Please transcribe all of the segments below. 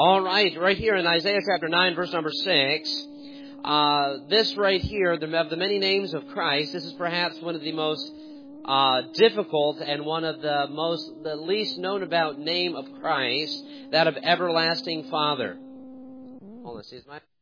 All right here in Isaiah chapter 9, verse number 6, this right here, of the many names of Christ, this is perhaps one of the most difficult and one of the least known about name of Christ, that of Everlasting Father. Hold on, see, is my...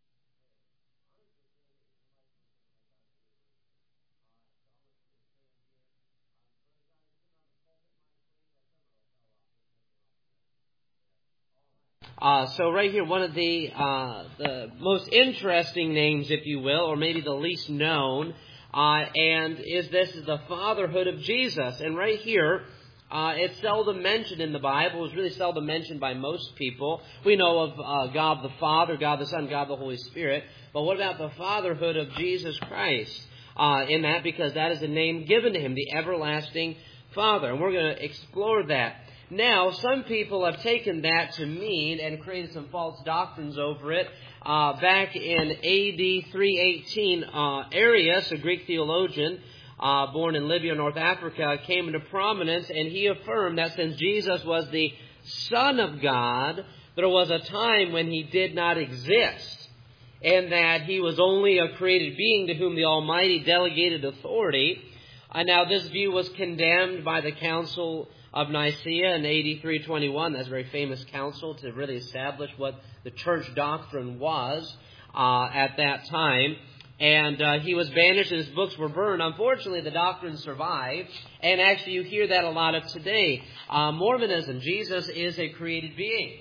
So right here, one of the most interesting names, if you will, or maybe the least known, and is the fatherhood of Jesus. And right here, it's seldom mentioned in the Bible. It's really seldom mentioned by most people. We know of God the Father, God the Son, God the Holy Spirit. But what about the fatherhood of Jesus Christ in that? Because that is a name given to him, the Everlasting Father. And we're going to explore that. Now, some people have taken that to mean and created some false doctrines over it. Back in AD 318, Arius, a Greek theologian, born in Libya, North Africa, came into prominence, and he affirmed that since Jesus was the Son of God, there was a time when he did not exist, and that he was only a created being to whom the Almighty delegated authority. Now, this view was condemned by the Council of Nicaea in AD 321. That's a very famous council to really establish what the church doctrine was at that time. And he was banished and his books were burned. Unfortunately, the doctrine survived. And actually, you hear that a lot of today. Mormonism, Jesus is a created being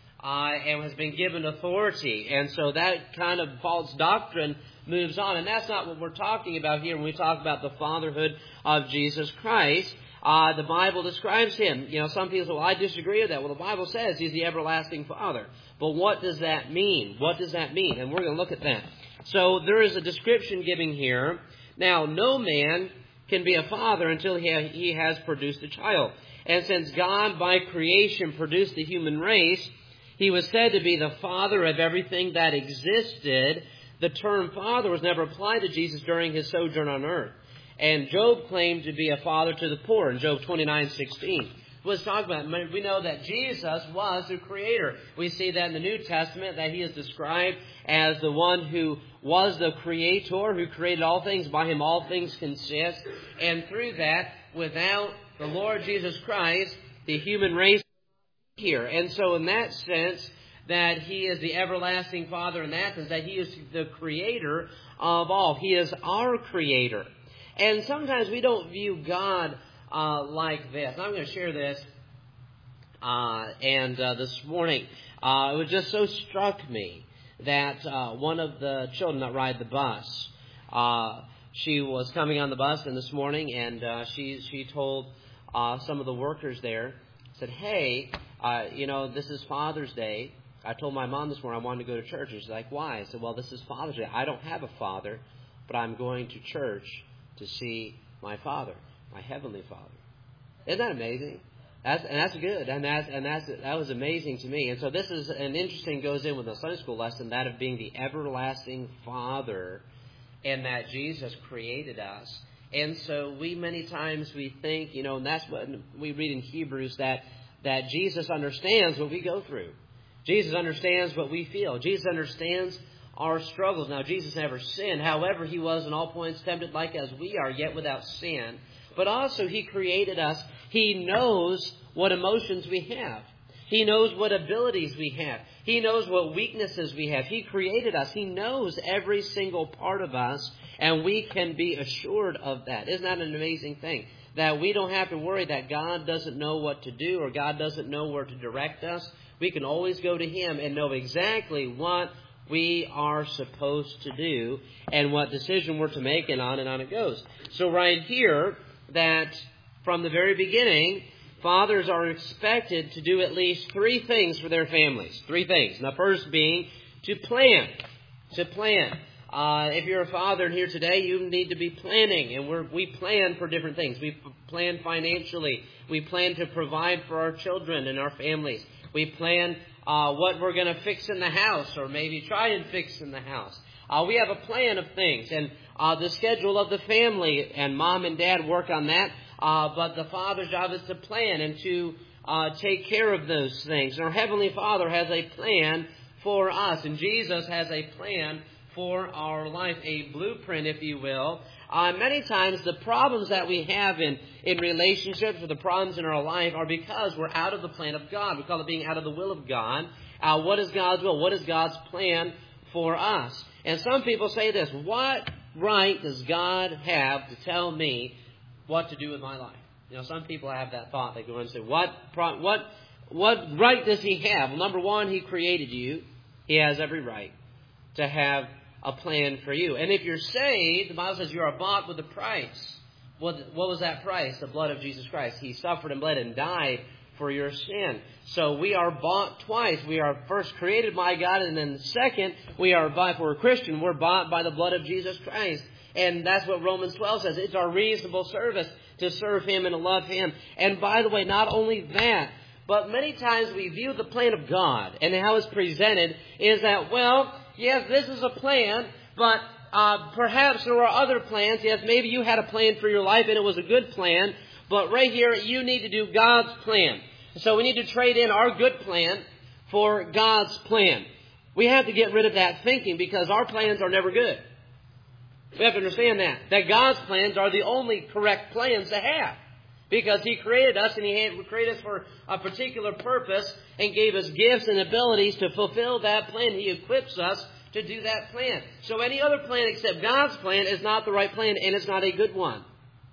and has been given authority. And so that kind of false doctrine moves on. And that's not what we're talking about here when we talk about the fatherhood of Jesus Christ. The Bible describes him. You know, some people say, well, I disagree with that. Well, the Bible says he's the everlasting Father. But what does that mean? What does that mean? And we're going to look at that. So there is a description given here. Now, no man can be a father until he has produced a child. And since God, by creation, produced the human race, he was said to be the father of everything that existed. The term father was never applied to Jesus during his sojourn on earth. And Job claimed to be a father to the poor in Job 29:16. Let's talk about it. We know that Jesus was the creator. We see that in the New Testament, that he is described as the one who was the creator, who created all things. By him all things consist. And through that, without the Lord Jesus Christ, the human race here. And so in that sense, that he is the everlasting Father in that sense, that he is the creator of all. He is our creator. And sometimes we don't view God like this. I'm going to share this. This morning, it just so struck me that one of the children that ride the bus, she was coming on the bus this morning, and she told some of the workers there, said, hey, this is Father's Day. I told my mom this morning I wanted to go to church. And she's like, why? I said, well, this is Father's Day. I don't have a father, but I'm going to church to see my Father, my Heavenly Father. Isn't that amazing? That's good, and that was amazing to me. And so this is an interesting, goes in with the Sunday school lesson, that of being the everlasting Father, and that Jesus created us. And so many times we think, and that's what we read in Hebrews, that Jesus understands what we go through. Jesus understands what we feel. Jesus understands our struggles. Now, Jesus never sinned. However, he was in all points tempted like as we are, yet without sin. But also, he created us. He knows what emotions we have. He knows what abilities we have. He knows what weaknesses we have. He created us. He knows every single part of us, and we can be assured of that. Isn't that an amazing thing? That we don't have to worry that God doesn't know what to do or God doesn't know where to direct us. We can always go to him and know exactly what we are supposed to do and what decision we're to make, and on it goes. So right here, that from the very beginning, fathers are expected to do at least three things for their families. Three things. Now, first being to plan. To plan. If you're a father here today, you need to be planning. And we plan for different things. We plan financially. We plan to provide for our children and our families. We plan what we're going to fix in the house, or maybe try and fix in the house. We have a plan of things, and the schedule of the family, and mom and dad work on that. But the father's job is to plan and to take care of those things. And our Heavenly Father has a plan for us, and Jesus has a plan for our life, a blueprint, if you will. Many times the problems that we have in relationships or the problems in our life are because we're out of the plan of God. We call it being out of the will of God. What is God's will? What is God's plan for us? And some people say this: what right does God have to tell me what to do with my life? You know, some people have that thought. They go and say, what right does He have? Well, number one, He created you. He has every right to have a plan for you. And if you're saved, the Bible says you are bought with a price. What was that price? The blood of Jesus Christ. He suffered and bled and died for your sin. So we are bought twice. We are first created by God, and then second, we are bought. For a Christian, we're bought by the blood of Jesus Christ. And that's what Romans 12 says. It's our reasonable service to serve Him and to love Him. And by the way, not only that, but many times we view the plan of God and how it's presented is that, well, yes, this is a plan, but perhaps there were other plans. Yes, maybe you had a plan for your life and it was a good plan, but right here you need to do God's plan. So we need to trade in our good plan for God's plan. We have to get rid of that thinking because our plans are never good. We have to understand that God's plans are the only correct plans to have. Because He created us and He created us for a particular purpose and gave us gifts and abilities to fulfill that plan. He equips us to do that plan. So any other plan except God's plan is not the right plan, and it's not a good one.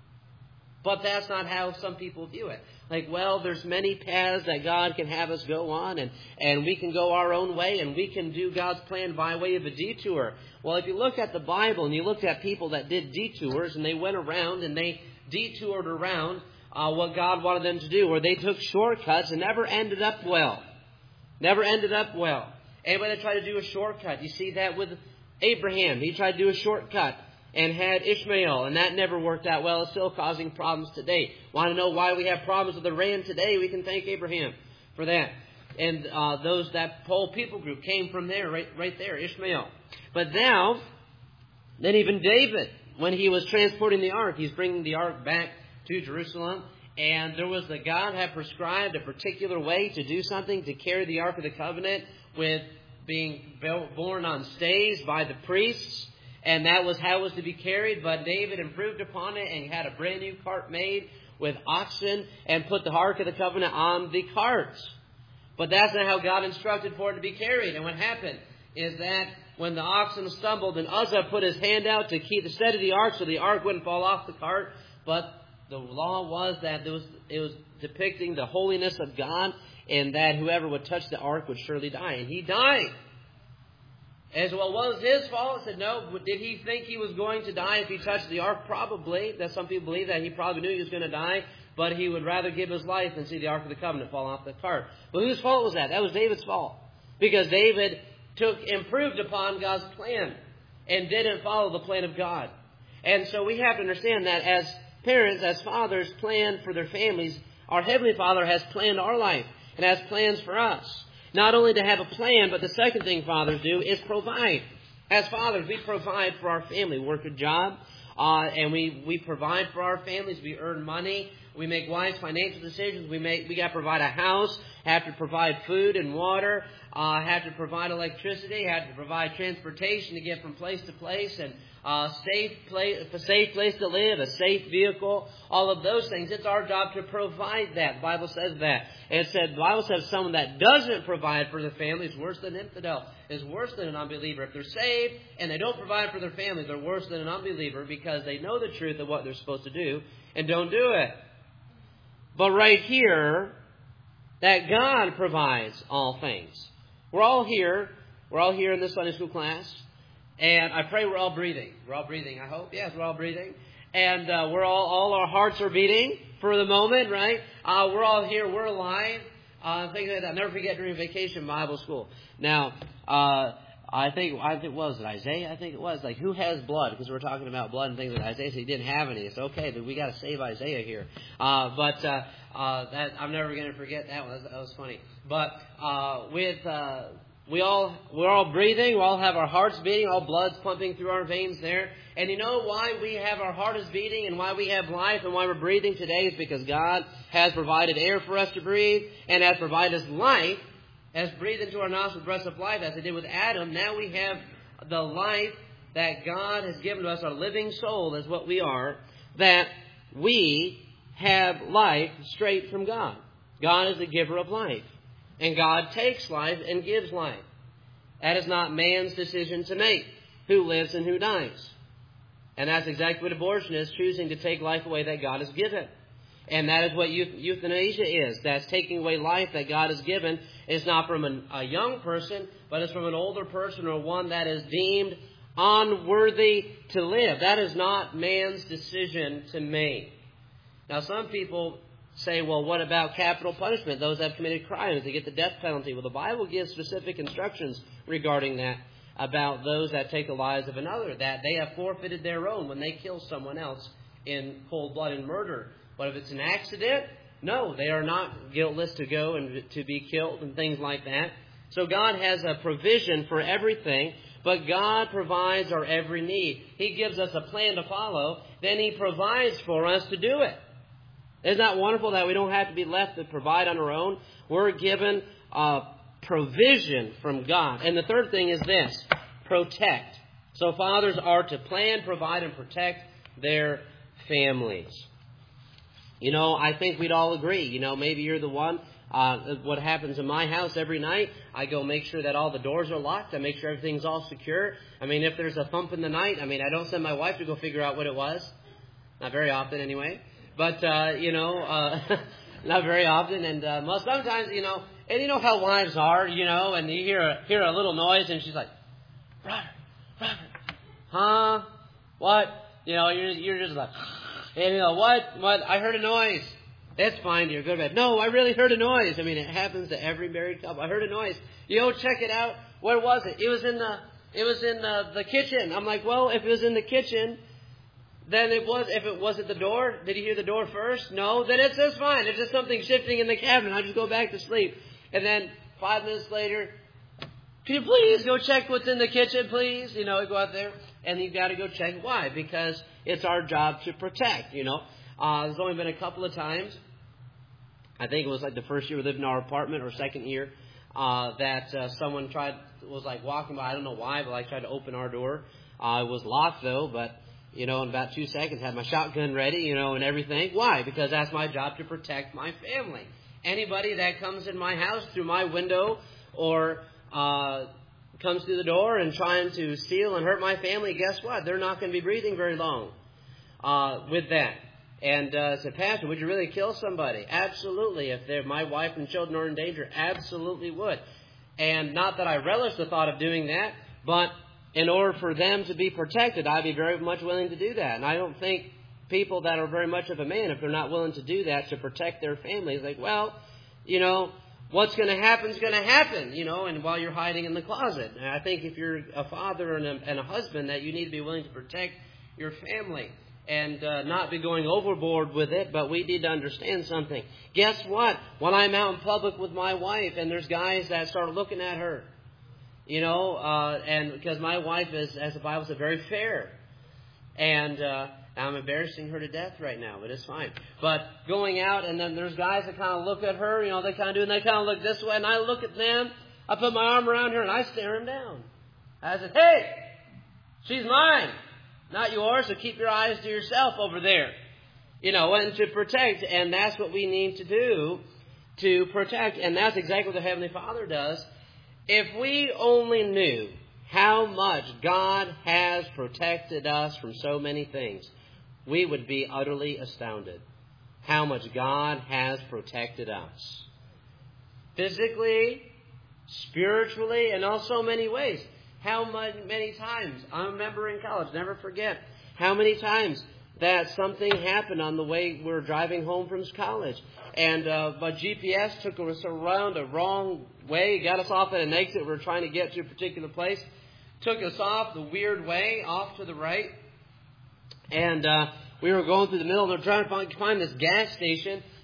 But that's not how some people view it. Like, well, there's many paths that God can have us go on, and we can go our own way, and we can do God's plan by way of a detour. Well, if you look at the Bible and you look at people that did detours, and they went around and they detoured around what God wanted them to do, or they took shortcuts and never ended up well. Never ended up well. Anybody that tried to do a shortcut, you see that with Abraham. He tried to do a shortcut and had Ishmael, and that never worked out well. It's still causing problems today. Want to know why we have problems with Iran today? We can thank Abraham for that. And that whole people group came from there, right there, Ishmael. But now, then even David, when he was transporting the ark, he's bringing the ark back to Jerusalem, and God had prescribed a particular way to do something, to carry the Ark of the Covenant with being borne on staves by the priests, and that was how it was to be carried. But David improved upon it and had a brand new cart made with oxen and put the Ark of the Covenant on the carts. But that's not how God instructed for it to be carried. And what happened is that when the oxen stumbled and Uzzah put his hand out to keep the steady of the ark so the ark wouldn't fall off the cart, but the law was that it was depicting the holiness of God, and that whoever would touch the ark would surely die. And he died. As well, was his fault? I said, no. Did he think he was going to die if he touched the ark? Probably. That some people believe that he probably knew he was going to die, but he would rather give his life than see the Ark of the Covenant fall off the cart. But whose fault was that? That was David's fault. Because David improved upon God's plan and didn't follow the plan of God. And so we have to understand that as parents, as fathers, plan for their families, our Heavenly Father has planned our life and has plans for us. Not only to have a plan, but the second thing fathers do is provide. As fathers, we provide for our family. We work a job, and we provide for our families. We earn money. We make wise financial decisions. We got to provide a house, have to provide food and water, have to provide electricity, have to provide transportation to get from place to place, and a safe place to live, a safe vehicle, all of those things. It's our job to provide that. The Bible says that. And the Bible says someone that doesn't provide for their family is worse than an infidel, is worse than an unbeliever. If they're saved and they don't provide for their family, they're worse than an unbeliever because they know the truth of what they're supposed to do and don't do it. But right here, that God provides all things. We're all here in this Sunday school class. And I pray we're all breathing. We're all breathing, I hope. Yes, we're all breathing. And we're all our hearts are beating for the moment, right? We're all here. We're alive. Things like that. I'll never forget during vacation Bible school. Now, I think it was Isaiah. I think it was like, who has blood? Because we're talking about blood and things like that. Isaiah said he didn't have any. It's okay, but we got to save Isaiah here. That I'm never going to forget that one. That was funny. But we're all breathing. We all have our hearts beating. All blood's pumping through our veins there. And you know why we have our heart is beating and why we have life and why we're breathing today is because God has provided air for us to breathe and has provided us life, has breathed into our nostrils breath of life as He did with Adam. Now we have the life that God has given to us, our living soul is what we are, that we have life straight from God. God is the giver of life. And God takes life and gives life. That is not man's decision to make, who lives and who dies. And that's exactly what abortion is, choosing to take life away that God has given. And that is what euthanasia is. That's taking away life that God has given. It's not from a young person, but it's from an older person or one that is deemed unworthy to live. That is not man's decision to make. Now, some people say, well, what about capital punishment? Those that have committed crimes, they get the death penalty. Well, the Bible gives specific instructions regarding that, about those that take the lives of another, that they have forfeited their own when they kill someone else in cold blood and murder. But if it's an accident, no, they are not guiltless to go and to be killed and things like that. So God has a provision for everything, but God provides our every need. He gives us a plan to follow, then He provides for us to do it. Isn't that wonderful that we don't have to be left to provide on our own? We're given provision from God. And the third thing is this, protect. So fathers are to plan, provide, and protect their families. You know, I think we'd all agree. You know, maybe you're the one. What happens in my house every night, I go make sure that all the doors are locked. I make sure everything's all secure. I mean, if there's a thump in the night, I don't send my wife to go figure out what it was. Not very often anyway. But, not very often. And sometimes, and you know how wives are, and you hear a little noise and she's like, Robert, huh? What? You're just like, and what? I heard a noise. That's fine, dear. Go to bed. No, I really heard a noise. It happens to every married couple. I heard a noise. Check it out. Where was it? It was in the kitchen. I'm like, well, if it was in the kitchen, then it was. If it was at the door, did you hear the door first? No, then it's just fine. It's just something shifting in the cabinet. I'll just go back to sleep. And then 5 minutes later, can you please go check what's in the kitchen, please? Go out there, and you've got to go check. Why? Because it's our job to protect. There's only been a couple of times. I think it was like the first year we lived in our apartment, or second year, that someone was walking by. I don't know why, but tried to open our door. It was locked though, but in about 2 seconds, had my shotgun ready, and everything. Why? Because that's my job to protect my family. Anybody that comes in my house through my window or comes through the door and trying to steal and hurt my family, guess what? They're not going to be breathing very long with that. And said, Pastor, would you really kill somebody? Absolutely. If my wife and children are in danger, absolutely would. And not that I relish the thought of doing that, but in order for them to be protected, I'd be very much willing to do that. And I don't think people that are very much of a man, if they're not willing to do that to protect their families, what's going to happen is going to happen, and while you're hiding in the closet. And I think if you're a father and a husband, that you need to be willing to protect your family and not be going overboard with it. But we need to understand something. Guess what? When I'm out in public with my wife and there's guys that start looking at her, and because my wife is, as the Bible said, very fair. And I'm embarrassing her to death right now, but it's fine. But going out, and then there's guys that kind of look at her, they kind of do, and they kind of look this way, and I look at them. I put my arm around her, and I stare him down. I said, hey, she's mine, not yours, so keep your eyes to yourself over there. And to protect, and that's what we need to do to protect, and that's exactly what the Heavenly Father does. If we only knew how much God has protected us from so many things, we would be utterly astounded how much God has protected us. Physically, spiritually, and also many ways. Many times, I remember in college, never forget, how many times that something happened on the way we were driving home from college. And but GPS took us around a wrong way, got us off at an exit. We were trying to get to a particular place. Took us off the weird way, off to the right. And we were going through the middle, and we were trying to find this gas station.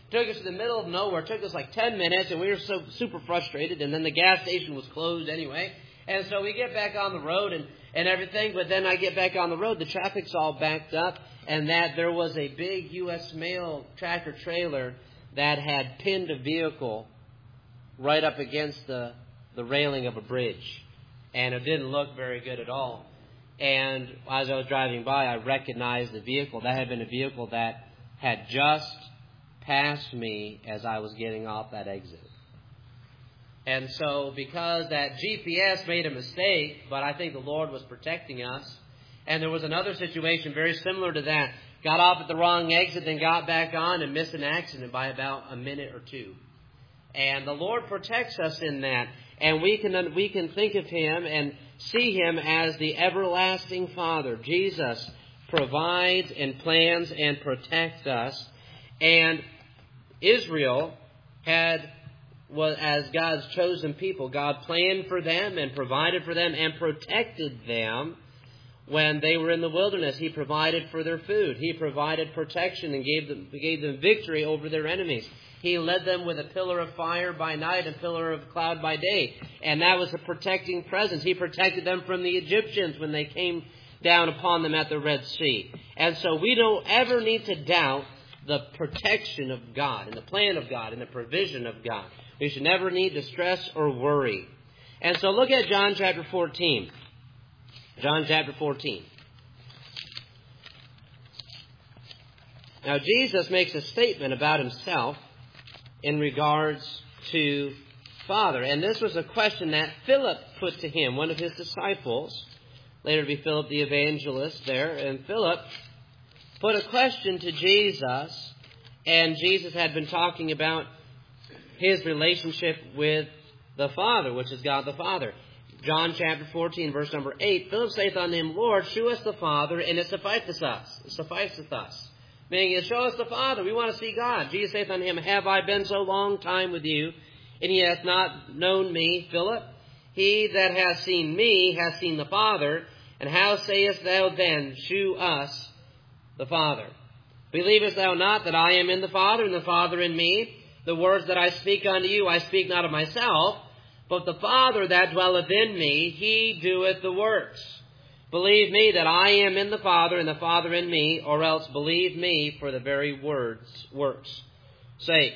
Took us to the middle of nowhere. It took us like 10 minutes, and we were so super frustrated. And then the gas station was closed anyway. And so we get back on the road and everything. But then I get back on the road. The traffic's all backed up. And that there was a big U.S. mail tractor trailer that had pinned a vehicle right up against the railing of a bridge. And it didn't look very good at all. And as I was driving by, I recognized the vehicle. That had been a vehicle that had just passed me as I was getting off that exit. And so because that GPS made a mistake, but I think the Lord was protecting us. And there was another situation very similar to that. Got off at the wrong exit, then got back on and missed an accident by about a minute or two. And the Lord protects us in that. And we can think of Him and see Him as the everlasting Father. Jesus provides and plans and protects us. And Israel was as God's chosen people. God planned for them and provided for them and protected them. When they were in the wilderness, He provided for their food. He provided protection and gave them victory over their enemies. He led them with a pillar of fire by night and pillar of cloud by day. And that was a protecting presence. He protected them from the Egyptians when they came down upon them at the Red Sea. And so we don't ever need to doubt the protection of God and the plan of God and the provision of God. We should never need to stress or worry. And so look at John chapter 14. John chapter 14. Now Jesus makes a statement about Himself in regards to Father. And this was a question that Philip put to Him, one of His disciples. Later to be Philip the evangelist there. And Philip put a question to Jesus. And Jesus had been talking about His relationship with the Father, which is God the Father. John chapter 14, verse number 8. Philip saith unto Him, Lord, shew us the Father, and it sufficeth us. It sufficeth us. Meaning, show us the Father. We want to see God. Jesus saith unto him, Have I been so long time with you, and ye hath not known me, Philip? He that hath seen me hath seen the Father. And how sayest thou then, Shew us the Father? Believest thou not that I am in the Father, and the Father in me? The words that I speak unto you, I speak not of myself, but the Father that dwelleth in me, He doeth the works. Believe me that I am in the Father, and the Father in me, or else believe me for the very works' sake.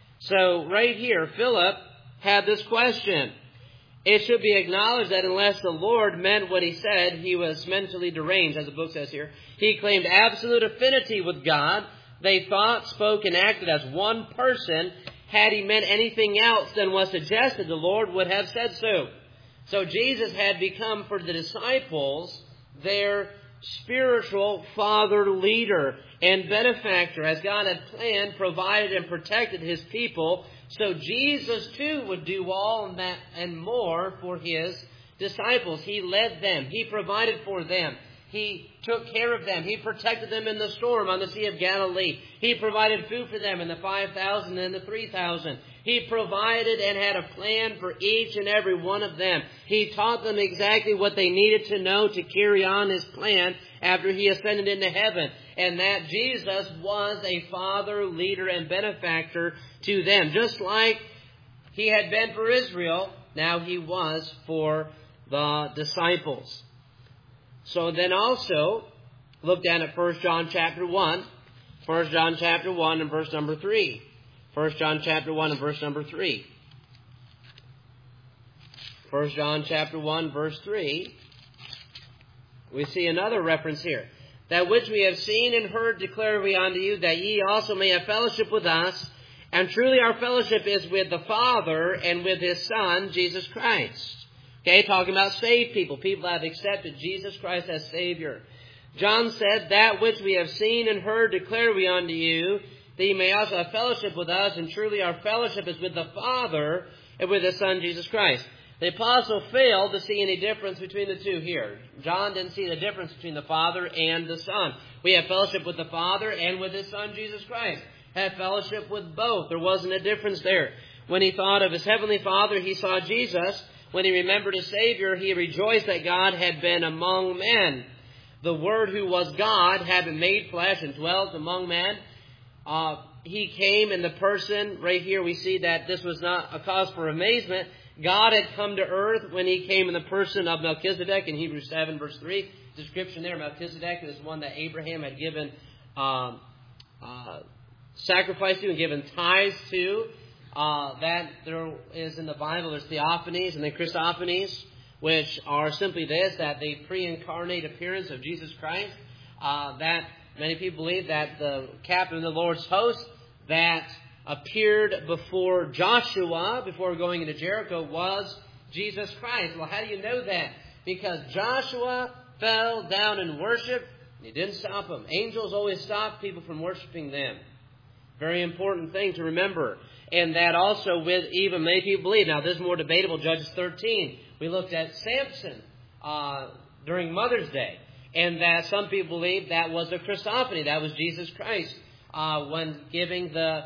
So right here, Philip had this question. It should be acknowledged that unless the Lord meant what He said, he was mentally deranged, as the book says here. He claimed absolute affinity with God. They thought, spoke, and acted as one person. Had He meant anything else than was suggested, the Lord would have said so. So Jesus had become for the disciples their spiritual father leader and benefactor. As God had planned, provided, and protected His people, so Jesus too would do all that and more for His disciples. He led them. He provided for them. He took care of them. He protected them in the storm on the Sea of Galilee. He provided food for them in the 5,000 and the 3,000. He provided and had a plan for each and every one of them. He taught them exactly what they needed to know to carry on His plan after He ascended into heaven. And that Jesus was a father, leader, and benefactor to them. Just like He had been for Israel, now He was for the disciples. So then also, look down at 1 John chapter 1. 1 John chapter 1 and verse number 3. 1 John chapter 1 and verse number 3. 1 John chapter 1 verse 3. We see another reference here. That which we have seen and heard declare we unto you, that ye also may have fellowship with us. And truly our fellowship is with the Father and with His Son, Jesus Christ. Okay, talking about saved people. People that have accepted Jesus Christ as Savior. John said, that which we have seen and heard declare we unto you, that ye may also have fellowship with us. And truly our fellowship is with the Father and with His Son, Jesus Christ. The apostle failed to see any difference between the two here. John didn't see the difference between the Father and the Son. We have fellowship with the Father and with His Son, Jesus Christ. Had fellowship with both. There wasn't a difference there. When he thought of his heavenly Father, he saw Jesus. When he remembered his Savior, he rejoiced that God had been among men. The Word who was God had been made flesh and dwelt among men. He came in the person, right here we see that this was not a cause for amazement. God had come to earth when He came in the person of Melchizedek in Hebrews 7 verse 3. Description there, Melchizedek is one that Abraham had given sacrifice to and given tithes to. That there is in the Bible, there's theophanies and then Christophanies, which are simply this, that the pre-incarnate appearance of Jesus Christ. That many people believe that the captain of the Lord's host that appeared before Joshua, before going into Jericho, was Jesus Christ. Well, how do you know that? Because Joshua fell down in worship, and He didn't stop them. Angels always stop people from worshiping them. Very important thing to remember. And that also with even many people believe. Now, this is more debatable. Judges 13. We looked at Samson during Mother's Day. And that some people believe that was a Christophany. That was Jesus Christ when giving the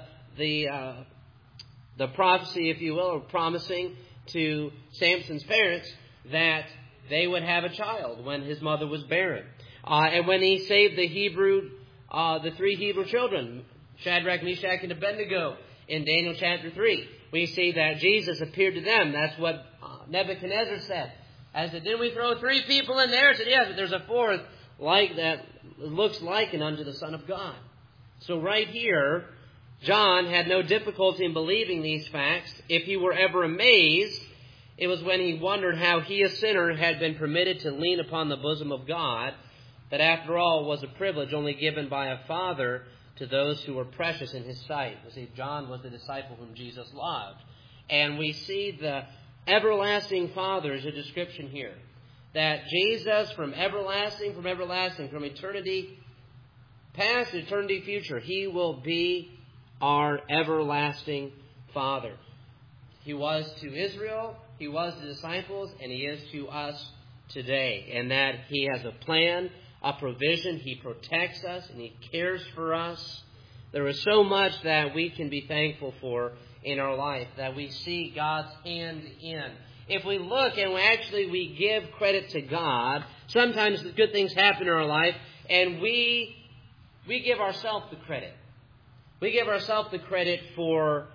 prophecy, if you will, or promising to Samson's parents that they would have a child when his mother was barren. And when He saved the three Hebrew children, Shadrach, Meshach, and Abednego, in Daniel chapter 3, we see that Jesus appeared to them. That's what Nebuchadnezzar said. I said, didn't we throw 3 people in there? I said, yes, but there's a 4th like that looks like and unto the Son of God. So right here, John had no difficulty in believing these facts. If he were ever amazed, it was when he wondered how he, a sinner, had been permitted to lean upon the bosom of God, that after all was a privilege only given by a father to those who were precious in His sight. You see, John was the disciple whom Jesus loved. And we see the everlasting Father as a description here. That Jesus, from everlasting, from eternity past to eternity future, He will be our everlasting Father. He was to Israel, He was to the disciples, and He is to us today. And that He has a plan, a provision. He protects us and He cares for us. There is so much that we can be thankful for in our life, that we see God's hand in. If we look and we give credit to God, sometimes good things happen in our life and we give ourselves the credit. We give ourselves the credit for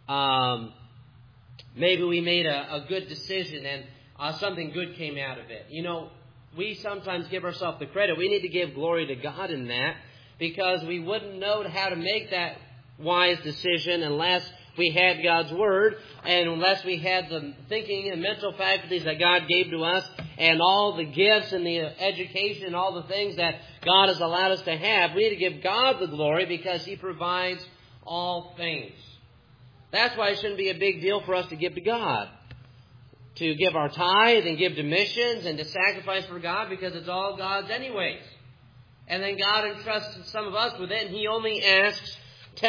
maybe we made a good decision and something good came out of it. You know, we sometimes give ourselves the credit. We need to give glory to God in that, because we wouldn't know how to make that wise decision unless we had God's Word, and unless we had the thinking and mental faculties that God gave to us, and all the gifts and the education and all the things that God has allowed us to have. We need to give God the glory because He provides all things. That's why it shouldn't be a big deal for us to give to God. To give our tithe and give to missions and to sacrifice for God, because it's all God's anyways. And then God entrusts some of us with it, and He only asks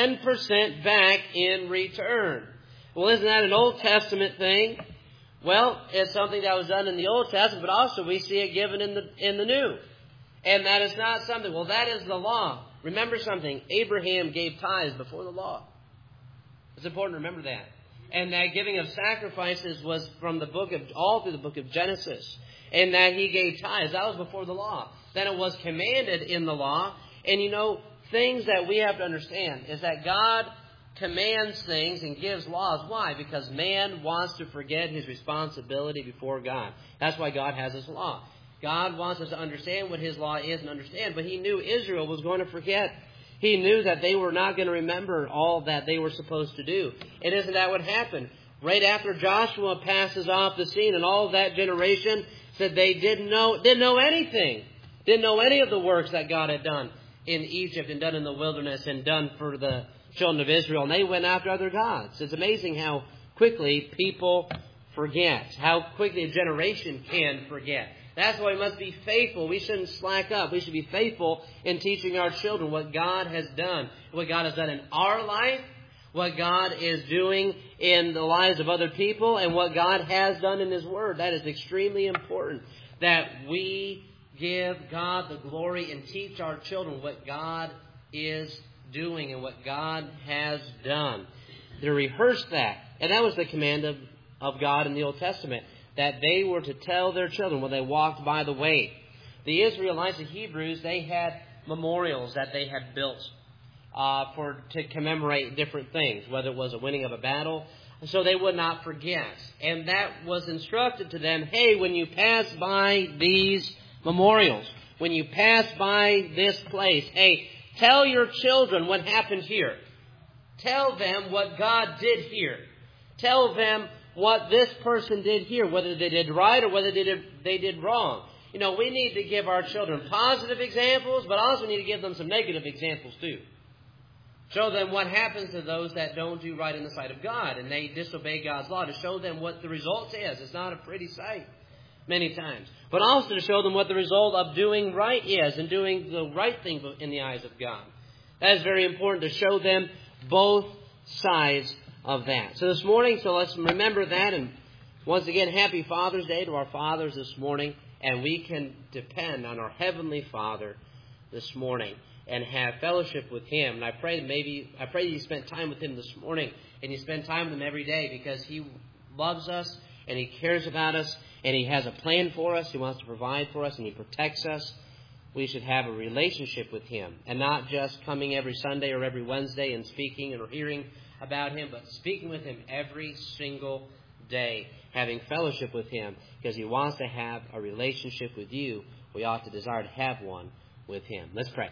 10% back in return. Well, isn't that an Old Testament thing? Well, it's something that was done in the Old Testament, but also we see it given in the New. And that is not something, well, that is the law. Remember something, Abraham gave tithes before the law. It's important to remember that. And that giving of sacrifices was from all through the book of Genesis. And that he gave tithes. That was before the law. Then it was commanded in the law. And you know, things that we have to understand is that God commands things and gives laws. Why? Because man wants to forget his responsibility before God. That's why God has His law. God wants us to understand what His law is and understand. But He knew Israel was going to forget. He knew that they were not going to remember all that they were supposed to do. And isn't that what happened? Right after Joshua passes off the scene, and all of that generation said they didn't know anything. Didn't know any of the works that God had done in Egypt and done in the wilderness and done for the children of Israel. And they went after other gods. It's amazing how quickly people forget. How quickly a generation can forget. That's why we must be faithful. We shouldn't slack up. We should be faithful in teaching our children what God has done. What God has done in our life, what God is doing in the lives of other people, and what God has done in His Word. That is extremely important, that we give God the glory and teach our children what God is doing and what God has done. To rehearse that. And that was the command of God in the Old Testament, that they were to tell their children when they walked by the way. The Israelites, the Hebrews, they had memorials that they had built. to commemorate different things, whether it was a winning of a battle, so they would not forget. And that was instructed to them, hey, when you pass by these memorials, when you pass by this place, hey, tell your children what happened here. Tell them what God did here. Tell them what this person did here, whether they did right or whether they did wrong. You know, we need to give our children positive examples, but also need to give them some negative examples too. Show them what happens to those that don't do right in the sight of God and they disobey God's law, to show them what the result is. It's not a pretty sight many times. But also to show them what the result of doing right is and doing the right thing in the eyes of God. That is very important, to show them both sides of that. So this morning, let's remember that. And once again, happy Father's Day to our fathers this morning. And we can depend on our Heavenly Father this morning and have fellowship with Him. And I pray that you spent time with Him this morning, and you spend time with Him every day, because He loves us and He cares about us and He has a plan for us. He wants to provide for us and He protects us. We should have a relationship with Him, and not just coming every Sunday or every Wednesday and speaking or hearing about Him, but speaking with Him every single day, having fellowship with Him, because He wants to have a relationship with you. We ought to desire to have one with Him. Let's pray.